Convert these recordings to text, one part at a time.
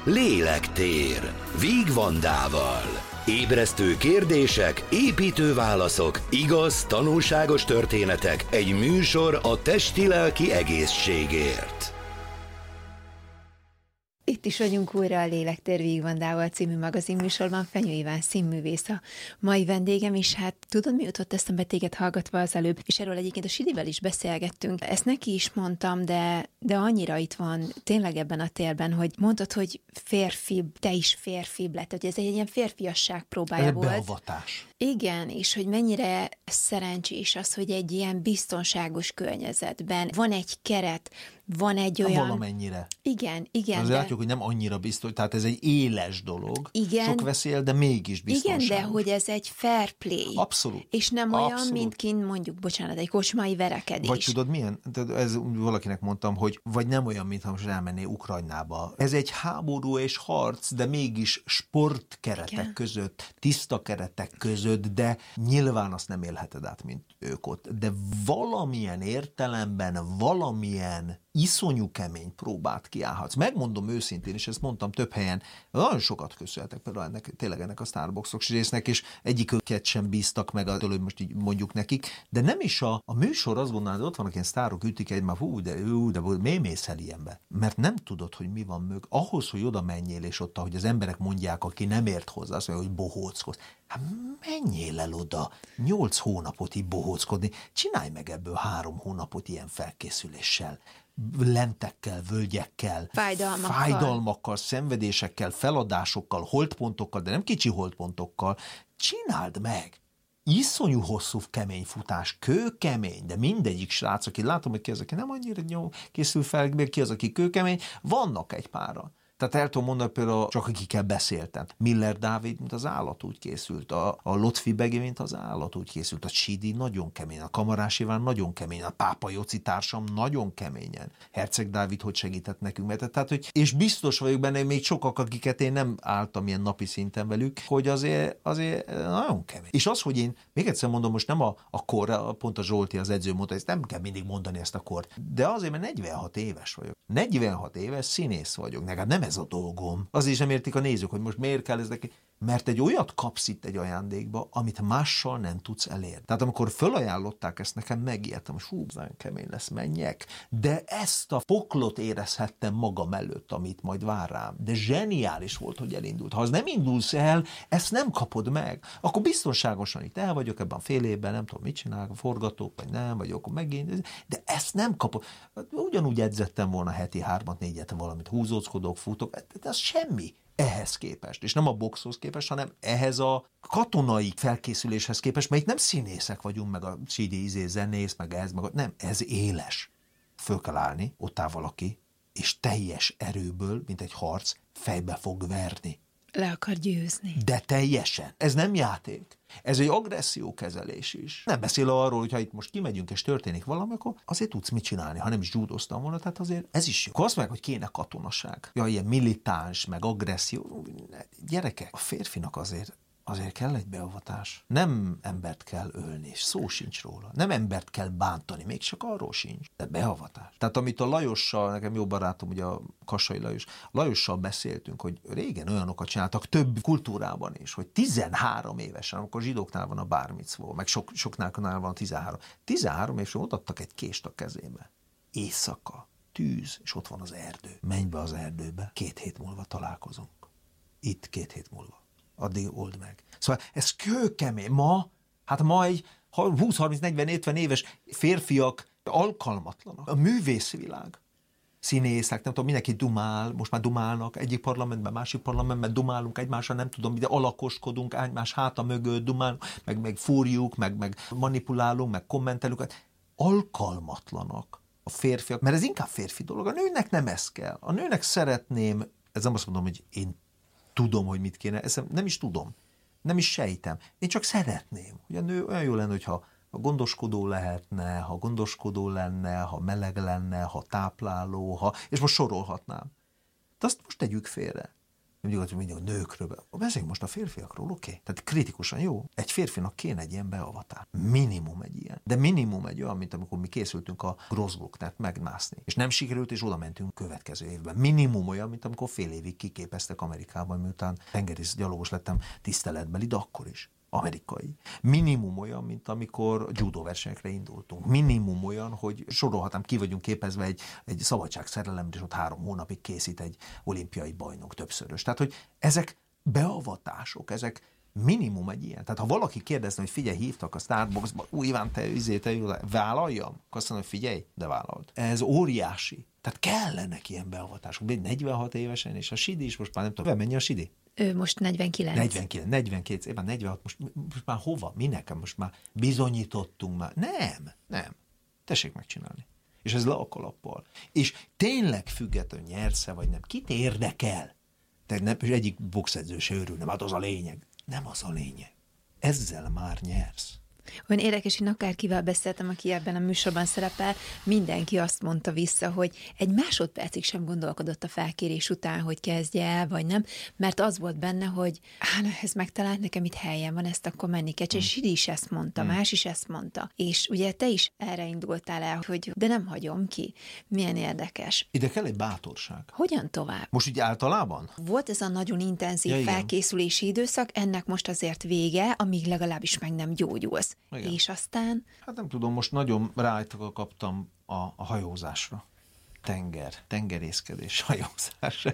Lélektér Víg Vandával. Ébresztő kérdések, építő válaszok, igaz, tanulságos történetek, egy műsor a testi-lelki egészségért. Itt is vagyunk újra a Lélektér Víg Vandával című magazinműsorban. Fenyő Iván színművész a mai vendégem, és hát tudod, mi jutott eszembe téged hallgatva az előbb, és erről egyébként a Sidivel is beszélgettünk. Ezt neki is mondtam, de annyira itt van tényleg ebben a térben, hogy mondtad, hogy férfibb, te is férfibb lett, hogy ez egy ilyen férfiasság próbája volt. Beavatás. Igen, és hogy mennyire szerencsés az, hogy egy ilyen biztonságos környezetben van egy keret, van egy olyan... Valamennyire. Igen. Azért látjuk, hogy nem annyira biztos, tehát ez egy éles dolog. Igen. Sok veszélyel, de mégis biztonságos. Igen, de hogy ez egy fair play. Abszolút. És nem olyan, Abszolút. mint kint mondjuk, egy kocsmai verekedés. Vagy tudod milyen? Ez valakinek mondtam, hogy vagy nem olyan, mintha most elmenné Ukrajnába. Ez egy háború és harc, de mégis sportkeretek között, tiszta keretek között, de nyilván azt nem élheted át, mint ők ott. De valamilyen értelemben, valamilyen iszonyú kemény próbát kiállhatsz. Megmondom őszintén, és ezt mondtam több helyen, nagyon sokat köszönhetek például tényleg ennek a Starbucks-os résznek, és egyiküket sem bíztak meg attól, hogy most így mondjuk nekik, de nem is a műsor, azt gondolod, hogy ott vannak ilyen sztárok, ütik egymás, de miért mész el ilyenbe? Mert nem tudod, hogy mi van mögött. Ahhoz, hogy oda menjél, és ott, ahogy az emberek mondják, aki nem ért hozzá, azt mondja, hogy bohóckodsz. Hát menjél el oda 8 hónapot így bohóckodni, csinálj meg ebből 3 hónapot ilyen felkészüléssel. Lentekkel, völgyekkel, fájdalmakkal, szenvedésekkel, feladásokkal, holdpontokkal, de nem kicsi holdpontokkal. Csináld meg! Iszonyú hosszú, kemény futás, kőkemény, de mindegyik srác, aki látom, hogy ki az, aki nem annyira jó készül fel, ki az, aki kőkemény, vannak egy pára. Tehát el tudom mondani például, csak akikkel beszéltem. Miller Dávid, mint az állat úgy készült, a Lotfi Begi, mint az állat úgy készült, a Sidi nagyon kemény, a Kamarás Iván nagyon kemény, a Pápa Joci társam nagyon keményen. Herceg Dávid hogy segített nekünk, mert tehát, hogy, és biztos vagyok benne, hogy még sokak, akiket én nem álltam ilyen napi szinten velük, hogy azért nagyon kemény. És az, hogy én, még egyszer mondom, most nem a kor, pont a Zsolti, az edző mondta, ezt nem kell mindig mondani ezt a kort, de azért, mert 46 éves vagyok. 46 éves színész vagyok, nekem nem ez a dolgom. Azért is nem értik a nézők, hogy most miért kell ez neki, mert egy olyat kapsz itt egy ajándékba, amit mással nem tudsz elérni. Tehát amikor fölajánlották ezt nekem, megijedtem, hogy hú, nagyon kemény lesz, menjek, de ezt a poklot érezhettem magam előtt, amit majd vár rám. De zseniális volt, hogy elindult. Ha az nem indulsz el, ezt nem kapod meg, akkor biztonságosan itt el vagyok ebben fél évben, nem tudom, mit csinálok, forgatók, vagy nem, vagy akkor megint, de ezt nem kapod. Ugyanúgy edzettem volna heti 3-4-et valamit, húzóckodok, futok, de ez semmi ehhez képest, és nem a boxhoz képest, hanem ehhez a katonai felkészüléshez képest, mert itt nem színészek vagyunk, meg a Sidi zenész, meg ez, nem, ez éles. Föl kell állni, ott áll valaki, és teljes erőből, mint egy harc, fejbe fog verni. Le akar győzni. De teljesen. Ez nem játék. Ez egy agressziókezelés is. Nem beszél arról, hogy ha itt most kimegyünk és történik valami, akkor azért tudsz mit csinálni, ha nem is judoztam volna, tehát azért ez is jó. Akkor azt mondják, hogy kéne katonaság. Ja, ilyen militáns, meg agresszió. Gyerekek, a férfinak azért kell egy beavatás. Nem embert kell ölni, és szó sincs róla. Nem embert kell bántani, még csak arról sincs. De beavatás. Tehát amit a Lajossal, nekem jó barátom, ugye a Kassai Lajossal beszéltünk, hogy régen olyanokat csináltak több kultúrában is, hogy 13 évesen, amikor zsidóknál van a bar micvó, meg soknál van a 13. 13 évesen odaadtak egy kést a kezébe. Éjszaka, tűz, és ott van az erdő. Menj be az erdőbe, 2 hét múlva találkozunk. Itt 2 hét múlva. Addig old meg. Szóval ez kőkemény. Ma egy 20-30-40-50 éves férfiak alkalmatlanak. A művészvilág. Színészek, nem tudom, mindenki dumál, most már dumálnak, egyik parlamentben, másik parlamentben dumálunk egymással, nem tudom, de alakoskodunk, egymás háta mögött dumálunk, meg fúrjuk, meg manipulálunk, meg kommentelünk. Alkalmatlanak a férfiak, mert ez inkább férfi dolog. A nőnek nem ez kell. A nőnek szeretném, ez nem azt mondom, hogy én tudom, hogy mit kéne, ezt nem is tudom, nem is sejtem. Én csak szeretném, hogy a nő olyan jó lenne, hogyha gondoskodó lehetne, ha gondoskodó lenne, ha meleg lenne, ha tápláló, és most sorolhatnám. De azt most tegyük félre. mindig a nőkről. Beszéljünk most a férfiakról, oké? Tehát kritikusan jó. Egy férfinak kéne egy ilyen beavatás. Minimum egy ilyen. De minimum egy olyan, mint amikor mi készültünk a Grossglocknert megmászni. És nem sikerült, és oda mentünk következő évben. Minimum olyan, mint amikor fél évig kiképeztek Amerikában, miután tengerész gyalogos lettem tiszteletbeli, de akkor is. Amerikai. Minimum olyan, mint amikor judo versenyekre indultunk. Minimum olyan, hogy sorolhatnám, ki vagyunk képezve egy szabadságszerelemre, és ott 3 hónapig készít egy olimpiai bajnok többszörös. Tehát, hogy ezek beavatások, ezek minimum egy ilyen. Tehát, ha valaki kérdezne, hogy figyelj, hívtak a Starbucksba, Iván, te vállaljam? Akkor azt mondom, hogy figyelj, de vállalt. Ez óriási. Tehát kellenek ilyen beavatások. 46 évesen, és a Sidi is most már nem tudom, mennyi a Sidi? Ő most 49. 42, éppen 46, most már hova? Minek? Most már bizonyítottunk már. Nem. Tessék megcsinálni. És ez le a kalappal. És tényleg független, nyersz-e vagy nem. Kit érdekel? Tehát egyik boxedző se örülne, hát az a lényeg. Nem az a lényeg. Ezzel már nyersz. Olyan érdekes, én akárkivel beszéltem, aki ebben a műsorban szerepel, mindenki azt mondta vissza, hogy egy másodpercig sem gondolkodott a felkérés után, hogy kezdje el, vagy nem, mert az volt benne, hogy ez megtalált, nekem itt helyen van, ezt akkor menni kell. És Sidi is ezt mondta, más is ezt mondta. És ugye te is erre indultál el, hogy de nem hagyom ki. Milyen érdekes. Ide kell egy bátorság. Hogyan tovább? Most így általában? Volt ez a nagyon intenzív felkészülési időszak, ennek most azért vége, amíg legalábbis meg nem gyógyulsz. Igen. És aztán? Hát nem tudom, most nagyon rájtva kaptam a hajózásra. Tengerészkedés, hajózás.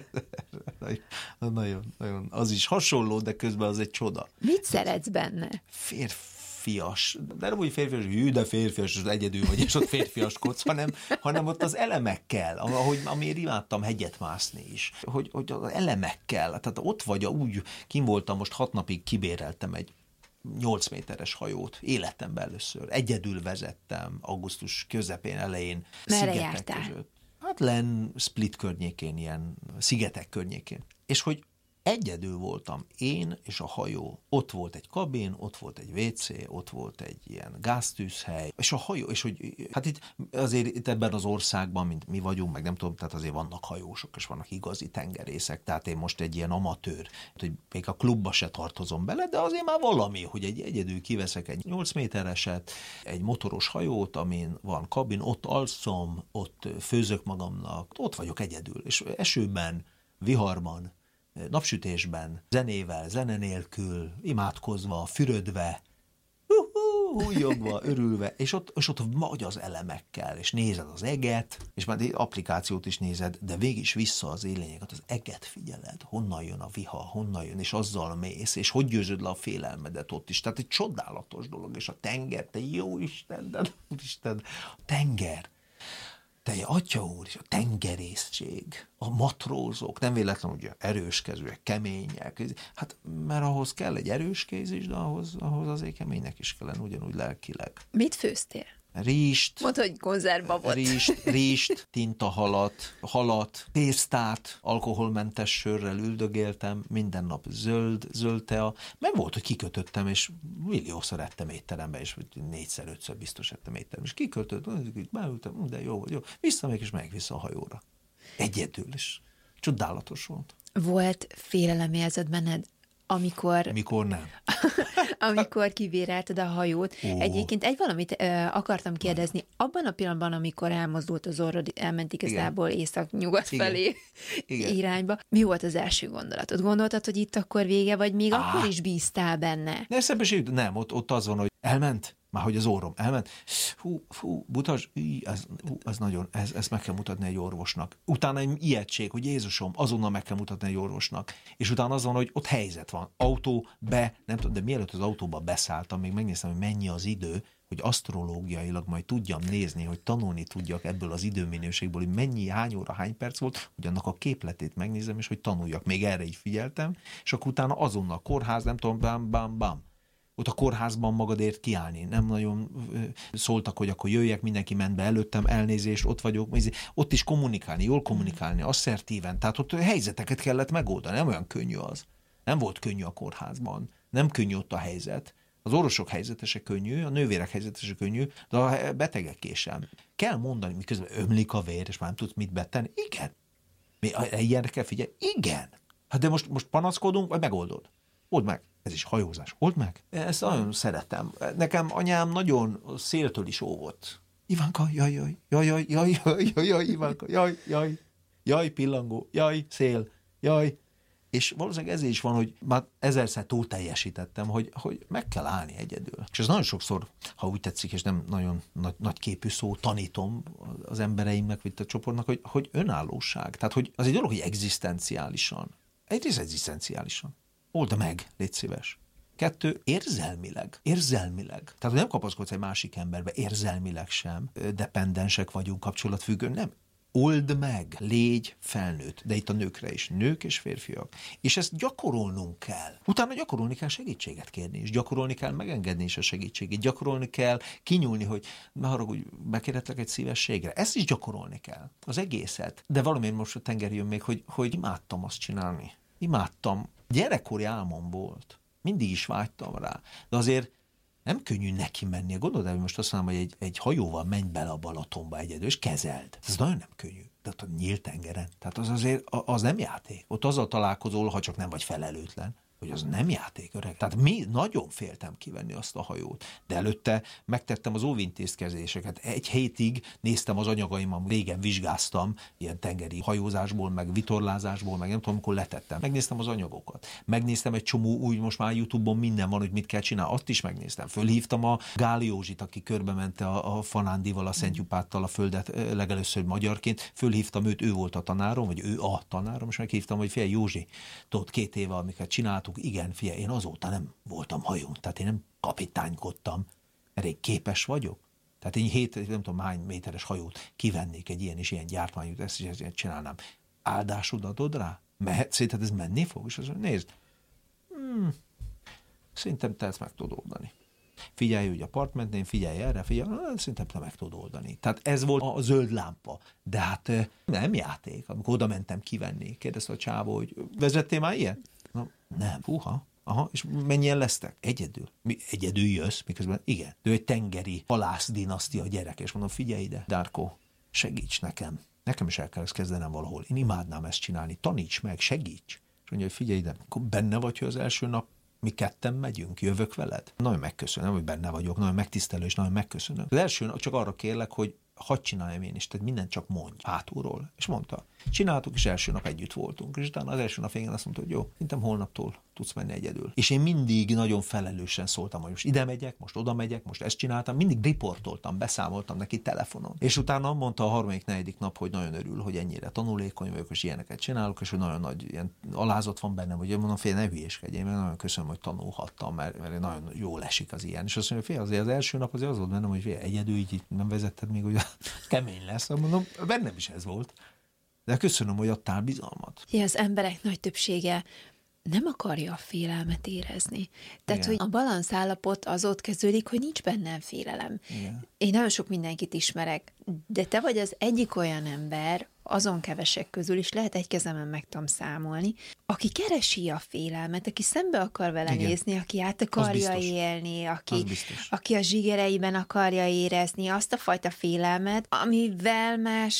Nagyon, az is hasonló, de közben az egy csoda. Mit szeretsz benne? Férfias, de nem úgy férfias, de férfias, az egyedül vagy, és ott férfiaskodsz, hanem ott az elemekkel, amiért imádtam hegyet mászni is, hogy az elemekkel, tehát ott vagy, úgy kim voltam, most 6 napig kibéreltem egy 8 méteres hajót, életemben először. Egyedül vezettem augusztus közepén, elején. Merre jártál? Között. Hát Split környékén, ilyen szigetek környékén. És hogy egyedül voltam én és a hajó. Ott volt egy kabin, ott volt egy WC, ott volt egy ilyen gáztűzhely, és a hajó, és hogy hát itt ebben az országban, mint mi vagyunk, meg nem tudom, tehát azért vannak hajósok, és vannak igazi tengerészek, tehát én most egy ilyen amatőr, hogy még a klubba se tartozom bele, de azért már valami, hogy egyedül kiveszek egy 8 métereset, egy motoros hajót, amin van kabin, ott alszom, ott főzök magamnak, ott vagyok egyedül, és esőben, viharban, napsütésben, zenével, zene nélkül, imádkozva, fürödve, hújogva, örülve, és ott vagy az elemekkel, és nézed az eget, és már applikációt is nézed, de végig is vissza az élényeket, az eget figyeled, honnan jön a viha, honnan jön, és azzal mész, és hogy győzöd le a félelmedet ott is. Tehát egy csodálatos dolog, és a tenger, te jó Isten, de úristen, a tenger. Te atya úr, és a tengerészség, a matrózok, nem véletlenül ugye erőskezőek, kemények, hát mert ahhoz kell egy erős kéz is, de ahhoz azért keménynek is kellene, ugyanúgy lelkileg. Mit főztél? Rizst. Mondd, hogy konzervbabot. Rizst, tintahalat, tésztát, alkoholmentes sörrel üldögéltem, minden nap zöld tea. Meg volt, hogy kikötöttem, és milliószor ettem étterembe, és 4-5-ször biztos ettem étterembe. És kikötöttem, beültem, de jó, visszamegyek, és vissza a hajóra. Egyedül, és csodálatos volt. Volt félelemérzet benned, amikor nem. Amikor kibérelted a hajót. Egyébként egy valamit akartam kérdezni. Abban a pillanatban, amikor elmozdult az orrod, elment igazából észak-nyugat felé irányba, mi volt az első gondolatod? Gondoltad, hogy itt akkor vége, vagy még akkor is bíztál benne? Nem, ott az van, hogy elment. Már hogy az orrom elment, butas, ez nagyon, ezt meg kell mutatni egy orvosnak. Utána egy ijegység, hogy Jézusom, azonnal meg kell mutatni egy orvosnak. És utána az van, hogy ott helyzet van. Autó, nem tudom, de mielőtt az autóba beszálltam, még megnéztem, hogy mennyi az idő, hogy asztrológiailag majd tudjam nézni, hogy tanulni tudjak ebből az időminőségből, hogy mennyi, hány óra, hány perc volt, hogy annak a képletét megnézem, és hogy tanuljak. Még erre így figyeltem, és akkor utána azonnal kórház, nem tudom, bám. Ott a kórházban magadért kiállni. Nem nagyon szóltak, hogy akkor jöjjek, mindenki ment be előttem, elnézést, ott vagyok. Ott is kommunikálni, jól kommunikálni, asszertíven. Tehát ott helyzeteket kellett megoldani. Nem olyan könnyű az. Nem volt könnyű a kórházban. Nem könnyű ott a helyzet. Az orvosok helyzete se könnyű, a nővérek helyzete se könnyű, de a betegeké sem. Kell mondani, miközben ömlik a vér, és már nem tudsz mit betenni. Igen. Ilyenre kell figyelni. Igen. Hát de most panaszkodunk, vagy megoldod? Old meg. Ez is hajózás. Old meg. Ezt nagyon szeretem. Nekem anyám nagyon széltől is óvott. Ivánka, jaj, Ivánka, jaj, pillangó, jaj, szél, jaj. És valószínűleg ezért is van, hogy már ezerszer túl teljesítettem, hogy meg kell állni egyedül. És ez nagyon sokszor, ha úgy tetszik, és nem nagyon nagy képű szó, tanítom az embereimnek, vagy a csoportnak, hogy önállóság. Tehát, hogy az egy dolog, hogy egzisztenciálisan. Egyrészt egzisztenciálisan. Old meg, légy szíves. 2, érzelmileg. Tehát nem kapaszkodsz egy másik emberbe, érzelmileg sem. Dependensek vagyunk, kapcsolatfüggő, nem. Old meg, légy felnőtt, de itt a nőkre is, nők és férfiak. És ezt gyakorolnunk kell. Utána gyakorolni kell segítséget kérni, és gyakorolni kell megengedni is a segítségét, gyakorolni kell kinyúlni, hogy ne haragudj, bekérhetlek egy szívességre. Ezt is gyakorolni kell, az egészet. De valamiért most a tenger jön még, hogy imádtam azt csinálni. Imádtam. Gyerekkori álmom volt. Mindig is vágytam rá. De azért nem könnyű neki menni. Gondolod el, hogy most azt mondom, hogy egy hajóval menj bele a Balatonba egyedül, és kezeld. Ez nagyon nem könnyű. Tehát a nyílt tengeren. Tehát az azért, az nem játék. Ott azzal találkozol, ha csak nem vagy felelőtlen, hogy az nem játék, öreg. Tehát nagyon féltem kivenni azt a hajót. De előtte megtettem az óvintézkedéseket. Egy hétig néztem az anyagaimon, régen vizsgáztam, ilyen tengeri hajózásból, meg vitorlázásból, meg nem tudom, amikor letettem. Megnéztem az anyagokat. Megnéztem egy csomó új, most már YouTube-on minden van, hogy mit kell csinálni. Azt is megnéztem. Fölhívtam a Gál Józsit, aki körbemente a Fanándival, a Szentjupáttal a földet legelőször magyarként. Fölhívtam őt, ő volt a tanárom, vagy ő a tanárom, és meghívtam, hogy figyelj, Józsi, tudod, 2 éve, amiket csináltuk, igen, figyelj, én azóta nem voltam hajón, tehát én nem kapitánykodtam, mert én képes vagyok. Tehát én 7, nem tudom hány méteres hajót kivennék egy ilyen és ilyen gyártmányút, ezt csinálnám. Áldásod adod rá? Szerinted ez menni fog? És azt mondja, nézd, szerintem te ezt meg tudod oldani. Figyelj, hogy a part mentén, figyelj erre, figyelj, szerintem te meg tudod oldani. Tehát ez volt a zöld lámpa. De hát nem játék. Amikor oda mentem kivenni, kérdezte a csávó, hogy vezettél már ilyen? Nem. Húha. Aha, és mennyien lesztek? Egyedül. Egyedül jössz, miközben igen. Ő egy tengeri halász dinasztia gyerek, és mondom, figyelj ide, Darko, segíts nekem. Nekem is el kell ezt kezdenem valahol. Én imádnám ezt csinálni. Taníts meg, segíts. És mondja, hogy figyelj ide, akkor benne vagy, hogy az első nap mi ketten megyünk, jövök veled? Nagyon megköszönöm, hogy benne vagyok, nagyon megtisztelő, és nagyon megköszönöm. Az első nap csak arra kérlek, hogy hadd csináljam én is, tehát mindent csak mondj hátulról. És mondta, csináltuk, és első nap együtt voltunk. És utána az első nap végén azt mondta, hogy jó, szerintem holnaptól tudsz menni egyedül. És én mindig nagyon felelősen szóltam, hogy most ide megyek, most oda megyek, most ezt csináltam, mindig riportoltam, beszámoltam neki telefonon. És utána mondta a 3.-4. nap, hogy nagyon örül, hogy ennyire tanulékony vagyok, és ilyeneket csinálok, és hogy nagyon nagy ilyen alázat van bennem, hogy én mondom, fél, ne hülyéskedjél, mert nagyon köszönöm, hogy tanulhattam, mert nagyon jól esik az ilyen. És azt mondja, fél, azért az első nap azért az volt bennem, hogy fél, egyedül így nem vezetted még, hogy kemény lesz. Mondom, bennem is ez volt. De köszönöm, hogy adtál bizalmat. Ja, az emberek nagy többsége nem akarja a félelmet érezni. Tehát, igen, hogy a balansz állapot az ott kezdődik, hogy nincs bennem félelem. Igen. Én nagyon sok mindenkit ismerek, de te vagy az egyik olyan ember, azon kevesek közül is, lehet egy kezemen meg tudom számolni, aki keresi a félelmet, aki szembe akar vele, igen, nézni, aki át akarja élni, aki a zsigereiben akarja érezni azt a fajta félelmet, amivel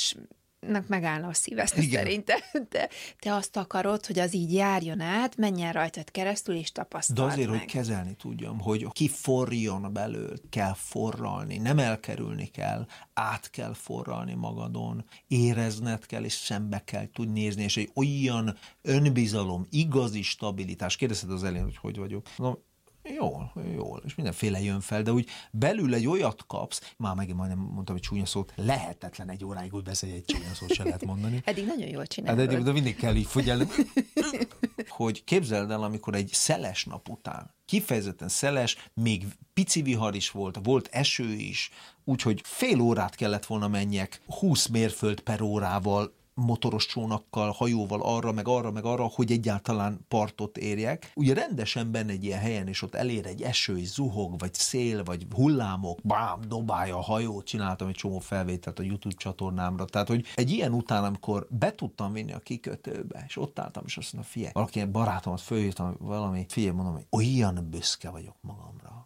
megállna a szíveszt szerintem. Te azt akarod, hogy az így járjon át, menjen rajtad keresztül, és tapasztald meg. De azért, hogy kezelni tudjam, hogy kiforjon belőle, kell forralni, nem elkerülni kell, át kell forralni magadon, érezned kell, és szembe kell tudni nézni, és egy olyan önbizalom, igazi stabilitás. Kérdezted az elején, hogy vagyok. Jól, és mindenféle jön fel, de úgy belül egy olyat kapsz, már megint majdnem mondtam egy csúnya szót, lehetetlen egy óráig úgy beszélni, egy csúnya szót se lehet mondani. Eddig nagyon jól csinálod. Hát de mindig kell így figyelni, hogy képzeld el, amikor egy szeles nap után, kifejezetten szeles, még pici vihar is volt eső is, úgyhogy fél órát kellett volna menjek 20 mérföld per órával, motoros csónakkal, hajóval arra, meg arra, hogy egyáltalán partot érjek. Ugye rendesen benne egy ilyen helyen, és ott elér egy eső, egy zuhog, vagy szél, vagy hullámok, bám, dobálja a hajót, csináltam egy csomó felvételt a YouTube csatornámra. Tehát, hogy egy ilyen után, amikor be tudtam vinni a kikötőbe, és ott álltam, és azt mondom, figyelj, valaki barátomat fölhívtam valami, figyelj, mondom, hogy olyan büszke vagyok magamra.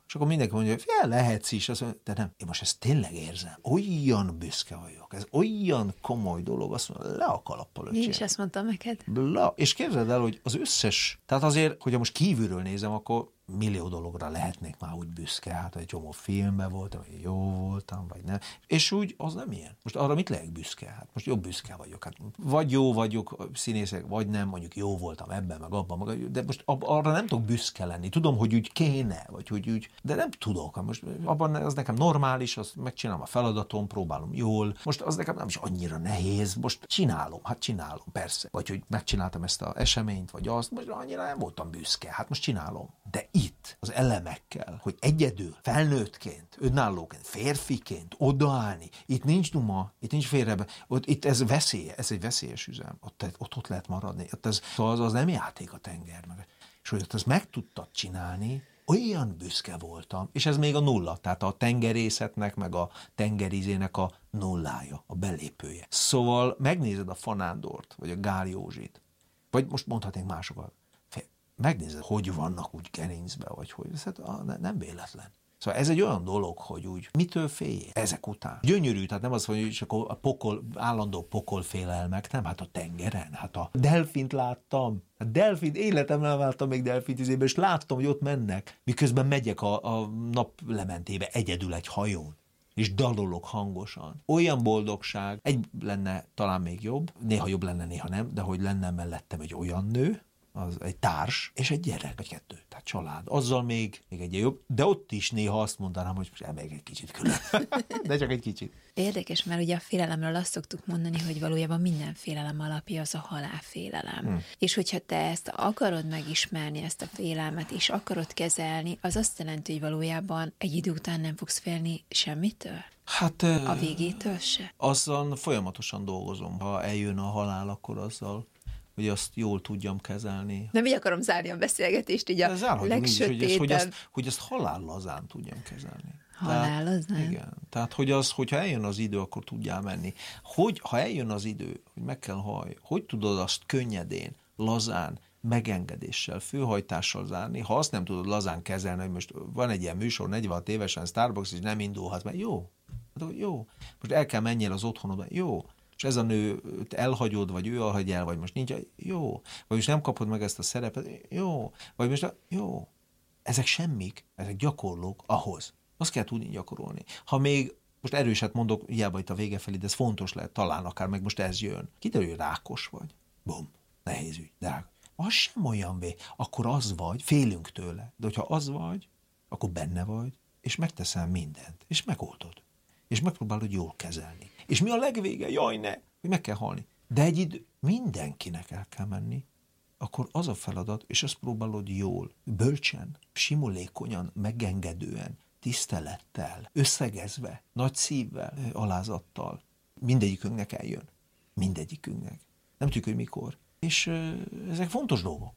És akkor mindenki mondja, hogy lehetsz is, azt mondja, de nem, én most ezt tényleg érzem. Olyan büszke vagyok, ez olyan komoly dolog, azt mondja, le a kalappal, öcsém. Én is ezt mondtam neked. És képzeld el, hogy az összes, tehát azért, hogyha most kívülről nézem, akkor millió dologra lehetnék már úgy büszke, hát egy csomó filmben voltam, vagy jó voltam, vagy nem. És úgy az nem ilyen. Most arra mit legyek büszke? Hát most jobb büszke vagyok. Hát vagy jó vagyok színészek, vagy nem, mondjuk jó voltam ebben, meg abban, de most arra nem tudok büszke lenni. Tudom, hogy úgy kéne, vagy hogy úgy, de nem tudok. Most abban az nekem normális, azt megcsinálom a feladatom, próbálom jól. Most az nekem nem is annyira nehéz, most csinálom, persze. Vagy hogy megcsináltam ezt az eseményt, vagy azt, most annyira nem voltam büszke, hát most csinálom. De itt az elemekkel, hogy egyedül, felnőttként, önállóként, férfiként odaállni, itt nincs duma, itt nincs félrebe, itt ez egy veszélyes üzem, ott lehet maradni, az nem játék a tenger. És hogy ott ezt meg tudtad csinálni, olyan büszke voltam, és ez még a nulla, tehát a tengerészetnek, meg a tengerizének a nullája, a belépője. Szóval megnézed a Fanándort, vagy a Gál Józsit, vagy most mondhatnék másokat, megnézed, hogy vannak úgy gerincbe, vagy hogy, ez nem véletlen. Szóval ez egy olyan dolog, hogy úgy mitől féljél ezek után. Gyönyörű, tehát nem az, hogy csak a állandó pokolfélelmek, nem, hát a tengeren, hát a delfint láttam. A delfint, életemben nem láttam még delfint izébe, és láttam, hogy ott mennek, miközben megyek a naplementébe egyedül egy hajón, és dalolok hangosan. Olyan boldogság, egy lenne talán még jobb, néha jobb lenne, néha nem, de hogy lenne mellettem egy olyan nő, az egy társ, és egy gyerek, vagy kettő, tehát család. Azzal még egy jobb, de ott is néha azt mondanám, hogy elmegyek egy kicsit külön. De csak egy kicsit. Érdekes, mert ugye a félelemről azt szoktuk mondani, hogy valójában minden félelem alapja az a halálfélelem. És hogyha te ezt akarod megismerni, ezt a félelmet, és akarod kezelni, az azt jelenti, hogy valójában egy idő után nem fogsz félni semmitől? Hát... A végétől se? Azzal folyamatosan dolgozom. Ha eljön a halál, akkor azzal hogy azt jól tudjam kezelni. Nem így akarom zárni a beszélgetést, így a legsötétebb. Hogy azt halállazán tudjam kezelni. Halállazán? Igen. Tehát, hogyha eljön az idő, akkor tudjál menni. Ha eljön az idő, hogy meg kell hallj, hogy tudod azt könnyedén, lazán, megengedéssel, főhajtással zárni, ha azt nem tudod lazán kezelni, hogy most van egy ilyen műsor, 46 évesen Starbucks, és nem indulhatsz, mert jó. Most el kell menjél az otthonodba, jó. És ez a nő elhagyod, vagy ő elhagy el, vagy most nincs, jó. Vagy most nem kapod meg ezt a szerepet, jó. Vagy most, jó. Ezek semmik, ezek gyakorlók ahhoz. Azt kell tudni gyakorolni. Ha még, most erőset mondok, hiába itt a vége felé, de ez fontos lehet, talán akár meg most ez jön. Kiderül, hogy rákos vagy. Bum, nehéz ügy, de az sem olyan akkor az vagy, félünk tőle. De hogyha az vagy, akkor benne vagy, és megteszel mindent, és megoldod. És megpróbálod jól kezelni. És mi a legvége? Jaj, ne! Hogy meg kell halni. De egy idő, mindenkinek el kell menni, akkor az a feladat, és azt próbálod jól, bölcsen, simulékonyan, megengedően, tisztelettel, összegezve, nagy szívvel, alázattal. Mindegyikünknek eljön. Mindegyikünknek. Nem tudjuk, hogy mikor. És ezek fontos dolgok.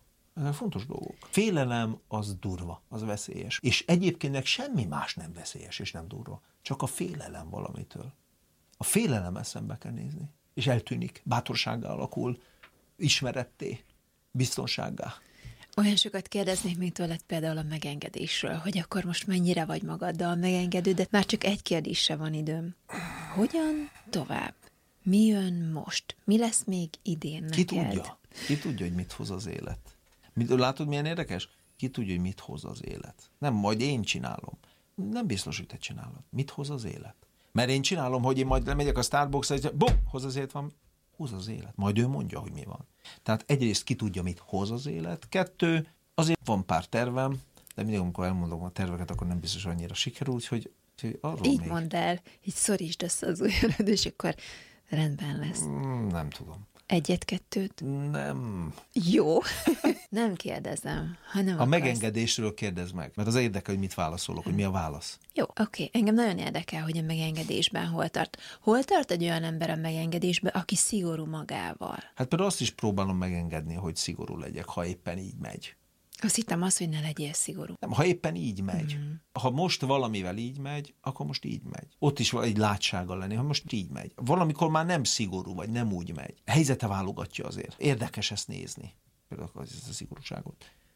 Félelem az durva, az veszélyes. És egyébként semmi más nem veszélyes és nem durva. Csak a félelem valamitől. A félelem eszembe kell nézni. És eltűnik. Bátorsággá alakul, ismeretté, biztonsággá. Olyan sokat kérdeznék még tőled például a megengedésről, hogy akkor most mennyire vagy magaddal megengedő, de már csak egy kérdésre van időm. Hogyan tovább? Mi jön most? Mi lesz még idén neked? Ki tudja, hogy mit hoz az élet? Látod, milyen érdekes? Ki tudja, hogy mit hoz az élet? Nem, majd én csinálom. Nem biztos, hogy te csinálod. Mit hoz az élet? Mert én csinálom, hogy én majd lemegyek a Starbucks-ra, és hoz az élet van. Hoz az élet. Majd ő mondja, hogy mi van. Tehát egyrészt ki tudja, mit hoz az élet. 2, azért van pár tervem, de mindig, amikor elmondom a terveket, akkor nem biztos annyira sikerül, úgyhogy arról így még... mondd el, így szorítsd össze az ujjad, és akkor rendben lesz. Nem tudom. 1-2? Nem. Jó. Nem kérdezem, hanem a megengedésről kérdezd meg, mert az érdekel, hogy mit válaszolok, hogy mi a válasz. Jó, oké. Engem nagyon érdekel, hogy a megengedésben hol tart. Hol tart egy olyan ember a megengedésben, aki szigorú magával? Hát például azt is próbálom megengedni, hogy szigorú legyek, ha éppen így megy. Azt hittem hogy ne legyél szigorú. Nem, ha éppen így megy. Ha most valamivel így megy, akkor most így megy. Ott is egy látsággal lenni, ha most így megy. Valamikor már nem szigorú, vagy nem úgy megy. A helyzete válogatja azért. Érdekes ezt nézni. Például ez a szigorúságot.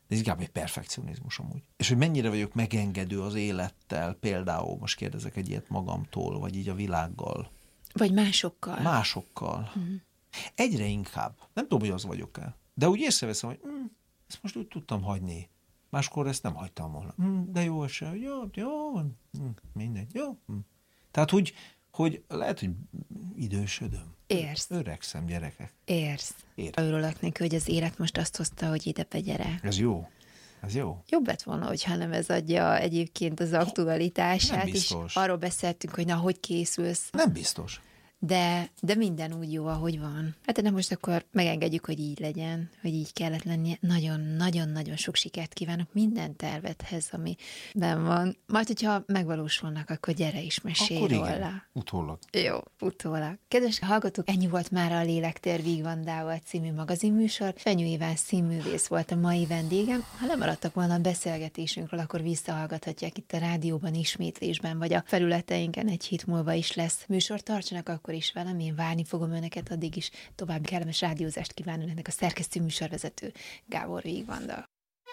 Ez inkább egy perfekcionizmus amúgy. És hogy mennyire vagyok megengedő az élettel, például most kérdezek egy ilyet magamtól, vagy így a világgal. Vagy másokkal. Másokkal. Egyre inkább. Nem tudom, hogy az vagyok-e. De úgy észreveszem, hogy ezt most úgy tudtam hagyni. Máskor ezt nem hagytam volna. De jó se. Jó. Mindegy. Jó. Tehát, hogy lehet, hogy idősödöm. Érsz. Öregszem, gyerekek. Érsz. Örülök neki, hogy az élet most azt hozta, hogy ide gyere. Ez jó. Ez jó. Jobb lett volna, hogyha nem ez adja egyébként az aktualitását, és arról beszéltünk, hogy hogy készülsz. Nem biztos. De minden úgy jó, ahogy van. Hát de most akkor megengedjük, hogy így legyen, hogy így kellett lennie. Nagyon-nagyon sok sikert kívánok minden tervedhez, ami benn van. Majd, hogyha megvalósulnak, akkor gyere is mesélj akkor róla. Igen, utólag. Jó, utólag. Kedves hallgatók, ennyi volt már a Lélektér Víg Vandával című magazinműsor. Fenyő Iván színművész volt a mai vendégem. Ha lemaradtak volna a beszélgetésünkről, akkor visszahallgathatják itt a rádióban, ismétlésben, vagy a felületeinken egy hét múlva is lesz műsor. Tartsanak akkor is velem, én várni fogom önöket, addig is további kellemes rádiózást kívánok önöknek a szerkesztő műsorvezető Gábor Víg Vanda.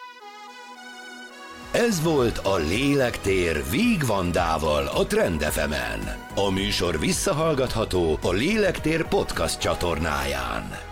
Ez volt a Lélektér Víg Vandával a Trend FM-en. A műsor visszahallgatható a Lélektér podcast csatornáján.